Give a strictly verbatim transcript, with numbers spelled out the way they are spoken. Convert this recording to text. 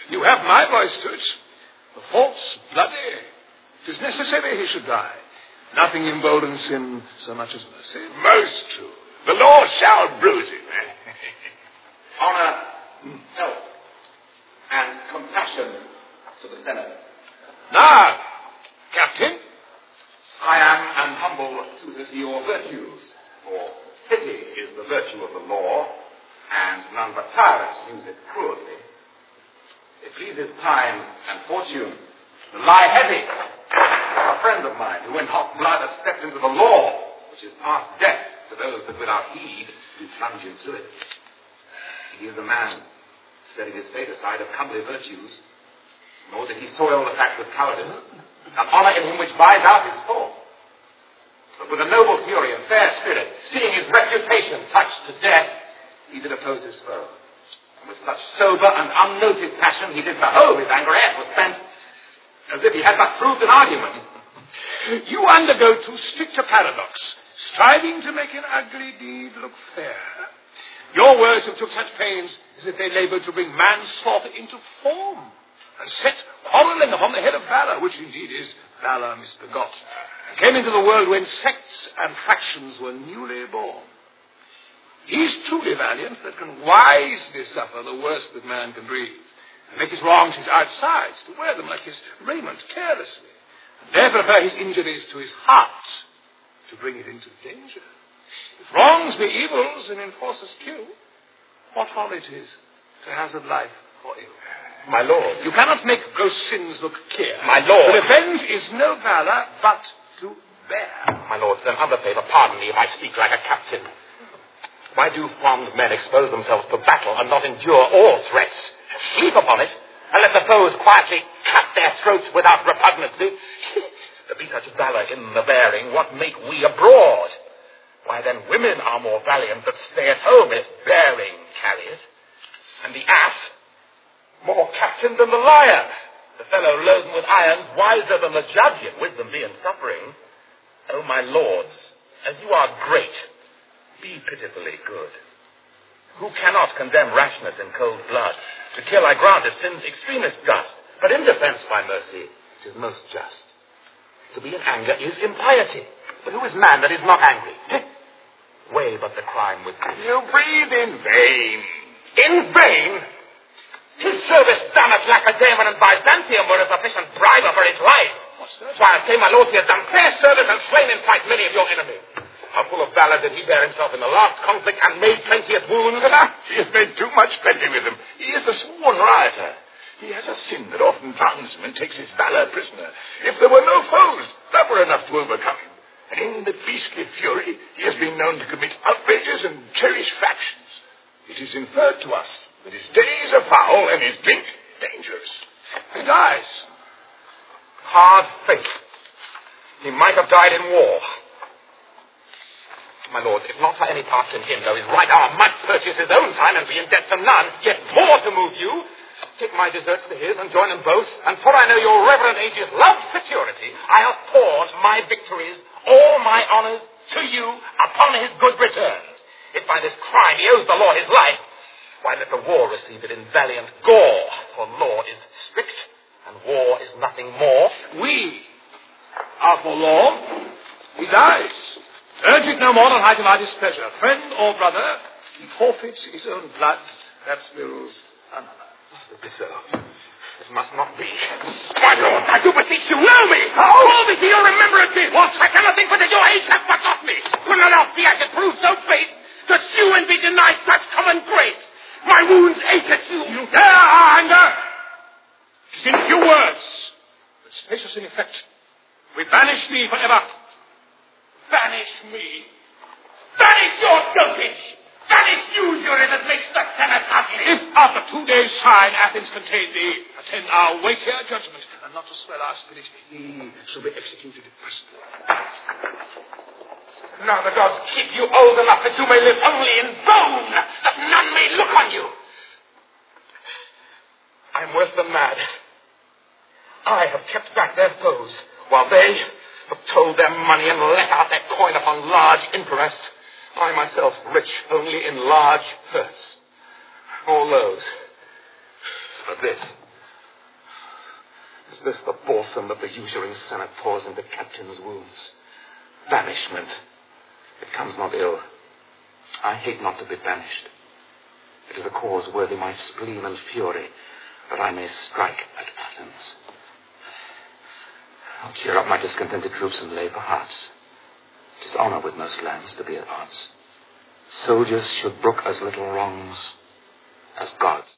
You have my voice to it. The fault's bloody. It is necessary he should die. Nothing emboldens sin so much as mercy. Most true. The law shall bruise him. Honor, help, and compassion to the Senate. Now, Captain. I am an humble suitor to your virtues, for pity is the virtue of the law, and none but tyrants use it cruelly. It pleases time and fortune to lie heavy for a friend of mine who in hot blood has stepped into the law, which is past death to those that without heed do plunge into it. He is a man setting his fate aside of comely virtues, nor did he soil the fact with cowardice, an honor in him which buys out his fall. But with a noble fury and fair spirit, seeing his reputation touched to death, he did oppose his foe. And with such sober and unnoted passion, he did behold his anger ere it was spent, as if he had but proved an argument. You undergo too strict a paradox, striving to make an ugly deed look fair. Your words have took such pains as if they laboured to bring manslaughter into form, and set quarrelling upon the head of valour, which indeed is valour misbegot, and came into the world when sects and factions were newly born. He is truly valiant that can wisely suffer the worst that man can breathe, and make his wrongs his outsides, to wear them like his raiment carelessly, and there prefer his injuries to his heart, to bring it into danger. If wrongs be evils and enforcers cue, what folly it is to hazard life for ill. My lord. You cannot make gross sins look clear. My lord. To revenge is no valour, but to bear. My lord, then under favour, pardon me if I speak like a captain. Why do fond men expose themselves to battle and not endure all threats? Sleep upon it, and let the foes quietly cut their throats without repugnancy. To be such valour in the bearing, what make we abroad? Why then women are more valiant that stay at home if bearing carry it. And the ass, more captain than the lion. The fellow loaden with irons, wiser than the judge, yet wisdom be in suffering. O my lords, as you are great, be pitifully good. Who cannot condemn rashness in cold blood? To kill, I grant, is sin's extremest gust, but in defence by mercy, it is most just. To be in anger is impiety, but who is man that is not angry? Weigh but the crime with grief. You breathe in vain. In vain? His service done at Lacedaemon and Byzantium were a sufficient bribe for his life. Why, I say, my lord, he has done fair service and slain in fight many of your enemies. How full of valour did he bear himself in the last conflict and made plenteous wounds? He has made too much plenty with them. He is a sworn rioter. He has a sin that often drowns him and takes his valour prisoner. If there were no foes, that were enough to overcome him. And in the beastly fury, he has been known to commit outrages and cherish factions. It is inferred to us that his days are foul and his drink dangerous. He dies. Hard fate. He might have died in war. My lord, if not for any parts in him, though his right arm might purchase his own time and be in debt to none, yet more to move you, take my deserts to his and join them both, and for I know your reverend age's love security, I have poured my victories, all my honours, to you upon his good returns. If by this crime he owes the law his life, why let the war receive it in valiant gore, for law is strict, and war is nothing more. We are for law. He dies. Urge it no more than height of our displeasure. Friend or brother, he forfeits his own blood, that spills another. Must it be so? It must not be. My lord, I do beseech you, know me! How? Call me to your remembrance! What? I cannot think whether your age hath forgot me. Could not else be I should prove so base to sue and be denied such common grace. My wounds ache at you. You dare our anger? It is in few words, but spacious in effect. We banish thee forever. Banish me. Banish your dotage. Banish usury that makes the Senate ugly. If after two days' sign Athens contain thee, attend our weightier judgment, and not to swell our spirit, he shall be executed personally. Now the gods keep you old enough that you may live only in bone, that none may look on you. I am worse than mad. I have kept back their foes, while they have told their money and let out their coin upon large interest. I myself rich only in large hurts. All those for this. Is this the balsam that the usuring senate pours into captains' wounds? Banishment. It comes not ill. I hate not to be banished. It is a cause worthy my spleen and fury, that I may strike at Athens. I'll cheer up my discontented troops and lay for hearts. 'Tis honor with most lands to be at odds. Soldiers should brook as little wrongs as gods.